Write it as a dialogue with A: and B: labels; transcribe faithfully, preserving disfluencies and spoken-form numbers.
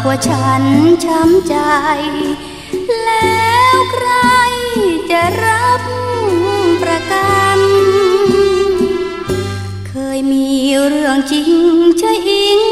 A: ว่าฉันช้ำใจแล้วใครจะรับประกันเคยมีเรื่องจริงใช่อิง